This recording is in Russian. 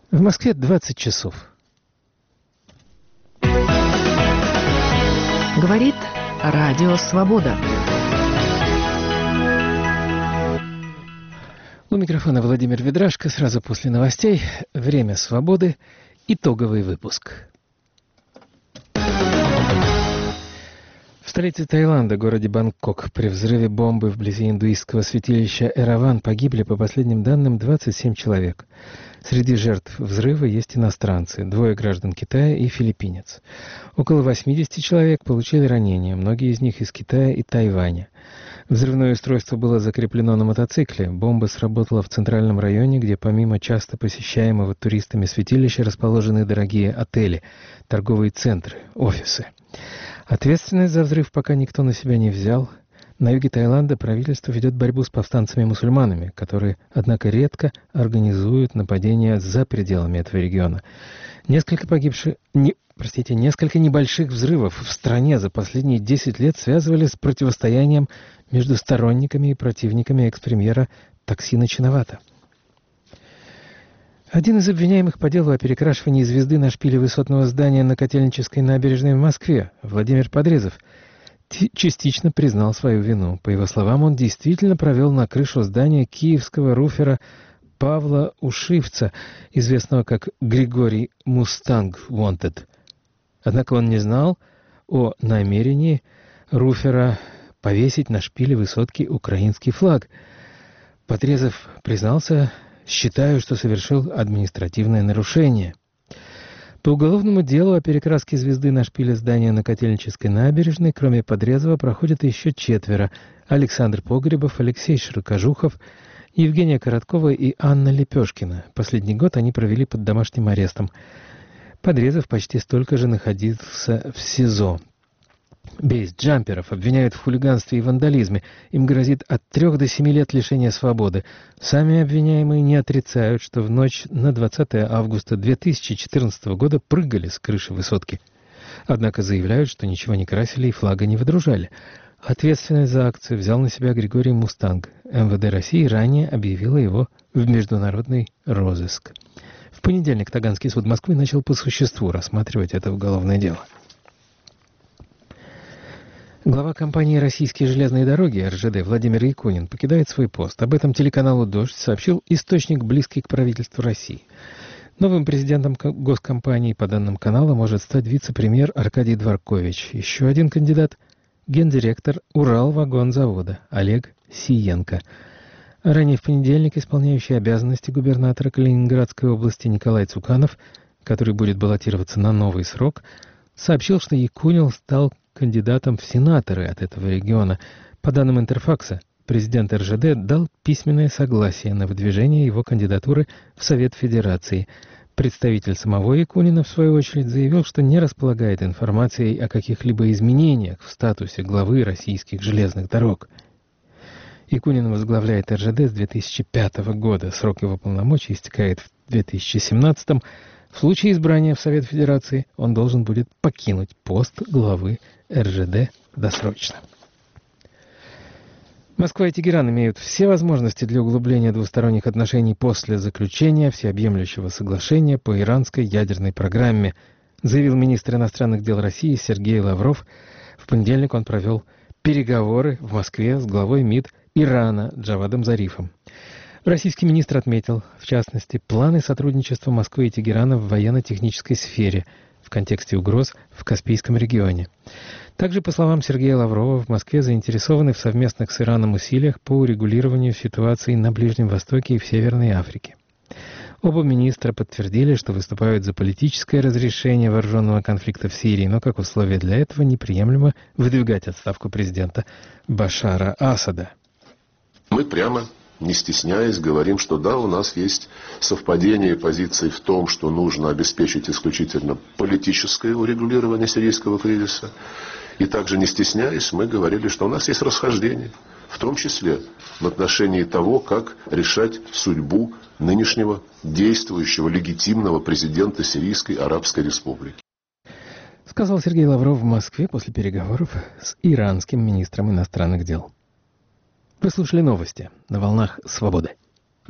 В Москве 20 часов. Говорит Радио Свобода. У микрофона Владимир Ведрашко. Сразу после новостей «Время свободы». Итоговый выпуск. В столице Таиланда, городе Бангкок, при взрыве бомбы вблизи индуистского святилища Эраван погибли, по последним данным, 27 человек. Среди жертв взрыва есть иностранцы, 2 граждан Китая и филиппинец. Около 80 человек получили ранения, многие из них из Китая и Тайваня. Взрывное устройство было закреплено на мотоцикле. Бомба сработала в центральном районе, где помимо часто посещаемого туристами святилища расположены дорогие отели, торговые центры, офисы. Ответственность за взрыв пока никто на себя не взял. На юге Таиланда правительство ведет борьбу с повстанцами-мусульманами, которые, однако, редко организуют нападения за пределами этого региона. Несколько небольших взрывов в стране за последние 10 лет связывали с противостоянием между сторонниками и противниками экс-премьера Таксина Чинавата. Один из обвиняемых по делу о перекрашивании звезды на шпиле высотного здания на Котельнической набережной в Москве, Владимир Подрезов, частично признал свою вину. По его словам, он действительно провел на крышу здания киевского руфера Павла Ушивца, известного как Григорий Мустанг Wanted. Однако он не знал о намерении руфера повесить на шпиле высотки украинский флаг. Подрезов признался: «Считаю, что совершил административное нарушение». По уголовному делу о перекраске звезды на шпиле здания на Котельнической набережной, кроме Подрезова, проходят еще 4: Александр Погребов, Алексей Широкожухов, Евгения Короткова и Анна Лепешкина. Последний год они провели под домашним арестом. Подрезов почти столько же находился в СИЗО. Бейсджамперов обвиняют в хулиганстве и вандализме. Им грозит от 3 до 7 лет лишения свободы. Сами обвиняемые не отрицают, что в ночь на 20 августа 2014 года прыгали с крыши высотки. Однако заявляют, что ничего не красили и флага не выдружали. Ответственность за акцию взял на себя Григорий Мустанг. МВД России ранее объявило его в международный розыск. В понедельник Таганский суд Москвы начал по существу рассматривать это уголовное дело. Глава компании «Российские железные дороги» РЖД Владимир Якунин покидает свой пост. Об этом телеканалу «Дождь» сообщил источник, близкий к правительству России. Новым президентом госкомпании, по данным канала, может стать вице-премьер Аркадий Дворкович. Еще один кандидат – гендиректор Уралвагонзавода Олег Сиенко. Ранее в понедельник исполняющий обязанности губернатора Калининградской области Николай Цуканов, который будет баллотироваться на новый срок, сообщил, что Якунин стал кандидатом в сенаторы от этого региона. По данным Интерфакса, президент РЖД дал письменное согласие на выдвижение его кандидатуры в Совет Федерации. Представитель самого Якунина, в свою очередь, заявил, что не располагает информацией о каких-либо изменениях в статусе главы российских железных дорог. Якунин возглавляет РЖД с 2005 года. Срок его полномочий истекает в 2017. В случае избрания в Совет Федерации он должен будет покинуть пост главы РЖД досрочно. Москва и Тегеран имеют все возможности для углубления двусторонних отношений после заключения всеобъемлющего соглашения по иранской ядерной программе, заявил министр иностранных дел России Сергей Лавров. В понедельник он провел переговоры в Москве с главой МИД Ирана Джавадом Зарифом. Российский министр отметил, в частности, планы сотрудничества Москвы и Тегерана в военно-технической сфере в контексте угроз в Каспийском регионе. Также, по словам Сергея Лаврова, в Москве заинтересованы в совместных с Ираном усилиях по урегулированию ситуации на Ближнем Востоке и в Северной Африке. Оба министра подтвердили, что выступают за политическое разрешение вооруженного конфликта в Сирии, но как условие для этого неприемлемо выдвигать отставку президента Башара Асада. Мы прямо, не стесняясь, говорим, что да, у нас есть совпадение позиций в том, что нужно обеспечить исключительно политическое урегулирование сирийского кризиса. И также, не стесняясь, мы говорили, что у нас есть расхождение, в том числе в отношении того, как решать судьбу нынешнего действующего легитимного президента Сирийской Арабской Республики. Сказал Сергей Лавров в Москве после переговоров с иранским министром иностранных дел. Вы слушали новости на волнах «Свободы».